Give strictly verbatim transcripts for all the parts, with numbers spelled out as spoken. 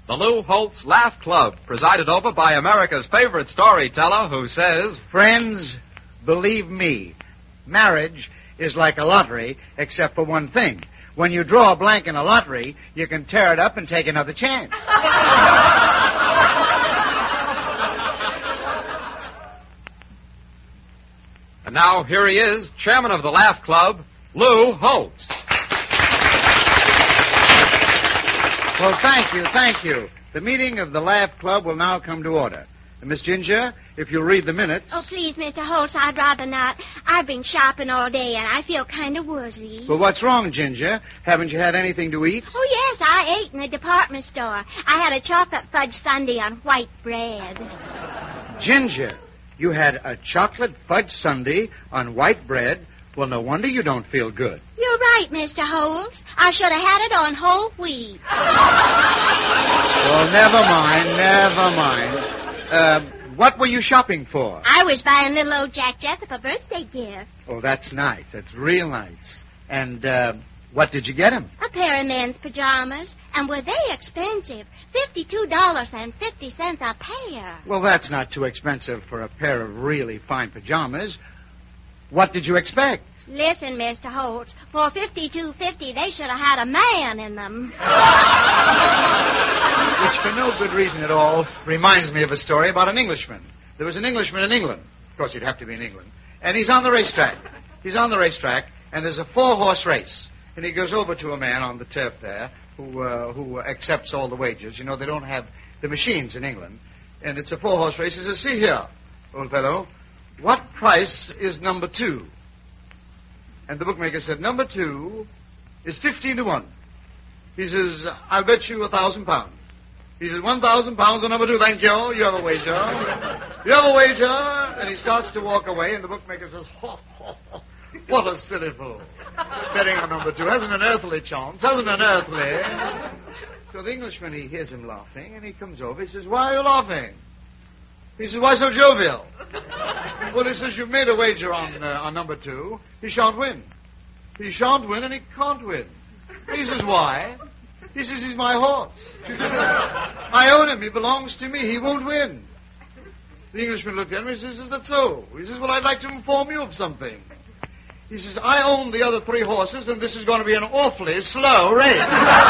The Lou Holtz Laugh Club, presided over by America's favorite storyteller who says, Friends, believe me, marriage is like a lottery, except for one thing. When you draw a blank in a lottery, you can tear it up and take another chance. And now here he is, chairman of the Laugh Club, Lou Holtz. Well, thank you, thank you. The meeting of the Laugh Club will now come to order. Uh, Miss Ginger, if you'll read the minutes. Oh, please, Mister Holtz, I'd rather not. I've been shopping all day, and I feel kind of woozy. Well, what's wrong, Ginger? Haven't you had anything to eat? Oh, yes, I ate in the department store. I had a chocolate fudge sundae on white bread. Ginger, you had a chocolate fudge sundae on white bread? Well, no wonder you don't feel good. You're right, Mister Holtz. I should have had it on whole wheat. Well, never mind, never mind. Uh, what were you shopping for? I was buying little old Jack Jessup a birthday gift. Oh, that's nice. That's real nice. And uh, what did you get him? A pair of men's pajamas. And were they expensive? fifty-two dollars and fifty cents a pair. Well, that's not too expensive for a pair of really fine pajamas. What did you expect? Listen, Mister Holtz, for fifty-two fifty, they should have had a man in them. Which, for no good reason at all, reminds me of a story about an Englishman. There was an Englishman in England. Of course, he'd have to be in England. And he's on the racetrack. He's on the racetrack, and there's a four-horse race. And he goes over to a man on the turf there who uh, who accepts all the wagers. You know, they don't have the machines in England. And it's a four-horse race. He says, see here, old fellow, what price is number two? And the bookmaker said, number two is fifteen to one. He says, I'll bet you a thousand pounds. He says, one thousand pounds on number two. Thank you. You have a wager. You have a wager. And he starts to walk away, and the bookmaker says, ho, ho, ho, what a silly fool. Betting on number two. Hasn't an earthly chance. Hasn't an earthly. So the Englishman, he hears him laughing, and he comes over. He says, why are you laughing? He says, why so jovial? Well, he says, you've made a wager on uh, on number two. He shan't win. He shan't win, and he can't win. He says, why? He says, he's my horse. He says, I own him. He belongs to me. He won't win. The Englishman looked at him and he says, is that so? He says, well, I'd like to inform you of something. He says, I own the other three horses, and this is going to be an awfully slow race.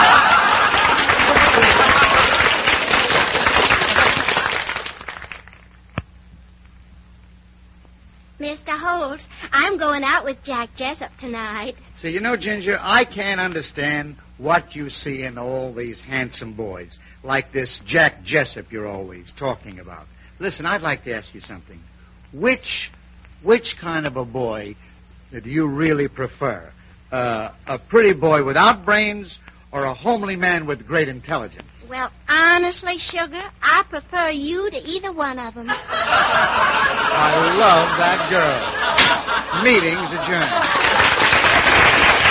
Mister Holtz, I'm going out with Jack Jessup tonight. See, you know, Ginger, I can't understand what you see in all these handsome boys, like this Jack Jessup you're always talking about. Listen, I'd like to ask you something. Which, which kind of a boy do you really prefer? Uh, a pretty boy without brains or a homely man with great intelligence? Well, honestly, Sugar, I prefer you to either one of them. I love that girl. Meeting's adjourned.